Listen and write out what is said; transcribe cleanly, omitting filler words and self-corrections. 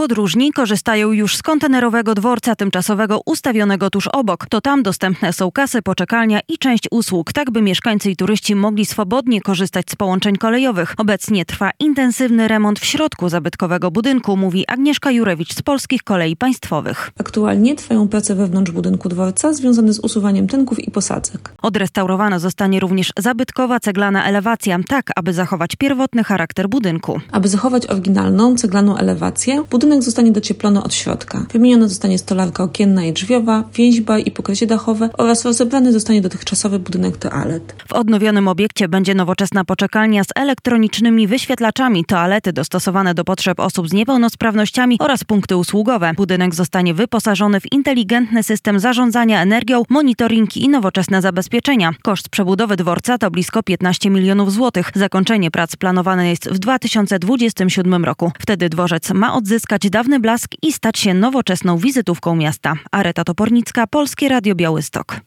Podróżni korzystają już z kontenerowego dworca tymczasowego ustawionego tuż obok. To tam dostępne są kasy, poczekalnia i część usług, tak by mieszkańcy i turyści mogli swobodnie korzystać z połączeń kolejowych. Obecnie trwa intensywny remont w środku zabytkowego budynku, mówi Agnieszka Jurewicz z Polskich Kolei Państwowych. Aktualnie trwają prace wewnątrz budynku dworca związane z usuwaniem tynków i posadzek. Odrestaurowana zostanie również zabytkowa ceglana elewacja, tak aby zachować pierwotny charakter budynku. Aby zachować oryginalną ceglaną elewację, budynek zostanie docieplony od środka. Wymieniona zostanie stolarka okienna i drzwiowa, więźba i pokrycie dachowe oraz rozebrany zostanie dotychczasowy budynek toalet. W odnowionym obiekcie będzie nowoczesna poczekalnia z elektronicznymi wyświetlaczami, toalety dostosowane do potrzeb osób z niepełnosprawnościami oraz punkty usługowe. Budynek zostanie wyposażony w inteligentny system zarządzania energią, monitoring i nowoczesne zabezpieczenia. Koszt przebudowy dworca to blisko 15 milionów złotych. Zakończenie prac planowane jest w 2027 roku. Wtedy dworzec ma odzyskać dawny blask i stać się nowoczesną wizytówką miasta. Areta Topornicka, Polskie Radio Białystok.